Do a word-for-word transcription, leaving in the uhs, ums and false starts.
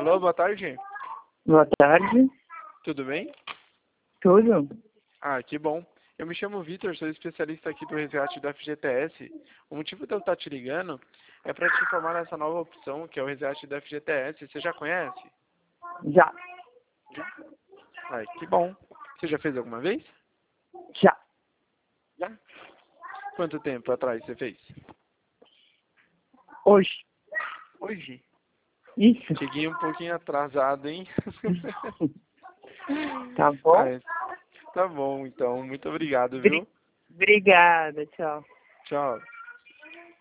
Alô, boa tarde. Boa tarde. Tudo bem? Tudo? Ah, que bom. Eu me chamo Vitor, sou especialista aqui do resgate do F G T S. O motivo de eu estar te ligando é para te informar dessa nova opção, que é o resgate do F G T S. Você já conhece? Já. Já? Ai, que bom. Você já fez alguma vez? Já. Já? Quanto tempo atrás você fez? Hoje. Hoje? Isso. Cheguei um pouquinho atrasado, hein? Tá bom? Ai, tá bom, então. Muito obrigado, Bri- viu? Obrigada, tchau. Tchau.